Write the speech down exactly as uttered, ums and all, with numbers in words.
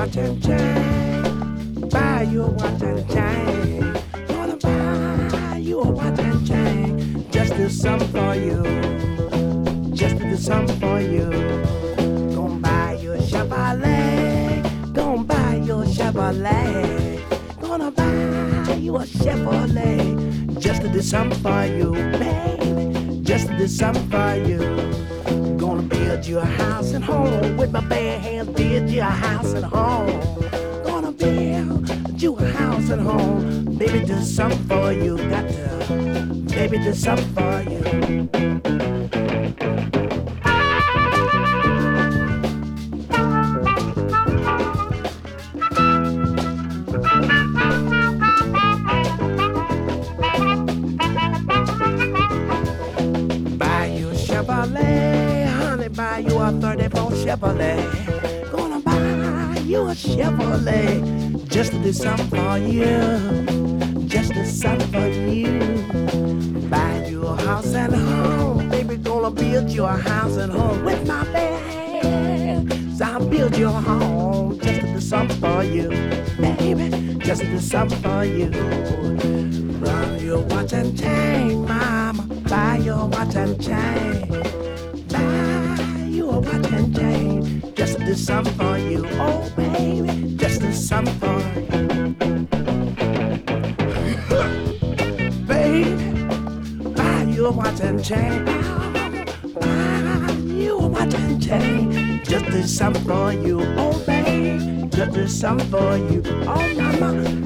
watch and chain. Buy you a watch and chain. Gonna buy you a watch and chain. Just do something for you. Just to do something for you. Gonna buy you a Chevrolet. Gonna buy you a Chevrolet. Gonna buy you a Chevrolet. Just to do something for you, baby. Just to do something for you. Gonna build you a house and home. With my bare hands, build you a house and home. Gonna build you a house and home. Baby, do something for you. Got to, baby, do something for you. Chevrolet, honey, buy you a thirty-four Chevrolet. Gonna buy you a Chevrolet. Just to do something for you. Just to do something for you. Buy you a house and home. Baby, gonna build you a house and home. With my bare hands, I'll build you a home. Just to do something for you. Baby, just to do something for you. Run your watch and chain, mama. Buy your watch and chain. Buy you a watch and chain. Just to do something for you. Oh, baby, just to do something for you. Baby, buy you a watch and chain. Buy you a watch and chain. Just to do something for you. Oh, baby, just to do something for you. Oh, mama.